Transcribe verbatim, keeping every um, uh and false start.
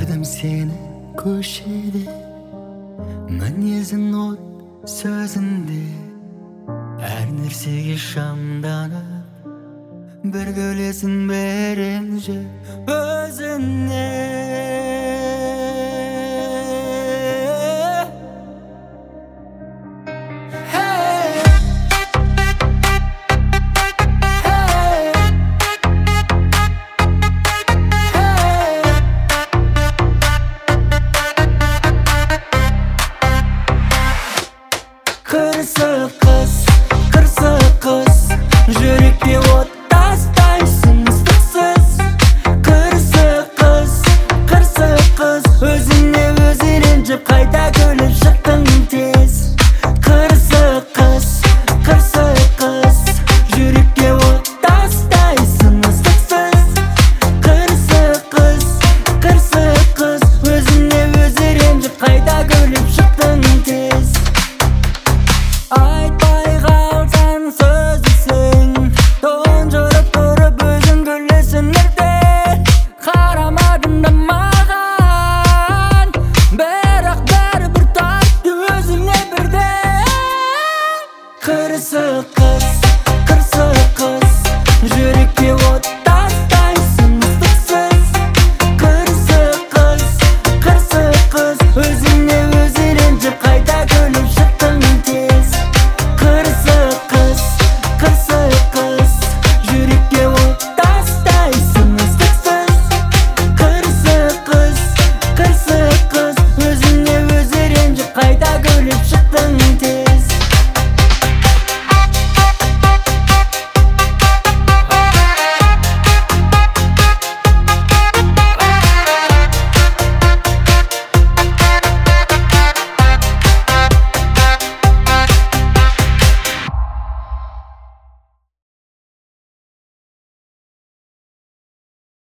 көрдім сені көшеде, мінезің от сөзінде, әр нәрсеге шамданып бір гүлесін беремші өзіне. Қырсық қыз, қырсық қыз, жүрекке от тастайсың ыстықсыз. Қырсық қыз, қырсық қыз, өзіңе өзі ренжіп қайта күліп